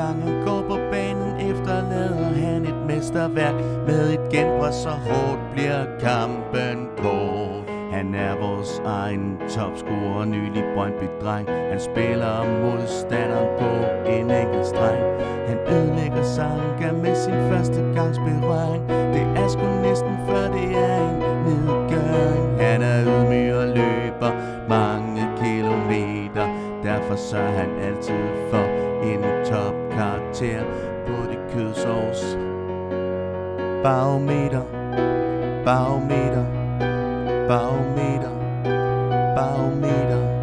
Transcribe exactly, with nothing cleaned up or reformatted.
gang han går på banen, efterlader han et mesterværk. Med et genpres så hårdt bliver kampen kort. Han er vores egen topscorer, nylig Brøndby-dreng. Han spiller modstanderen på en enkelt streng. Han ødelægger Sanka med sin første gangs berøring. Det er sgu næsten før det er en nedgøring. Han er ydmyg og løber mange kilometer. Derfor så er han altid for en topkarakter på det kødsovs barometer, barometer, barometer, barometer.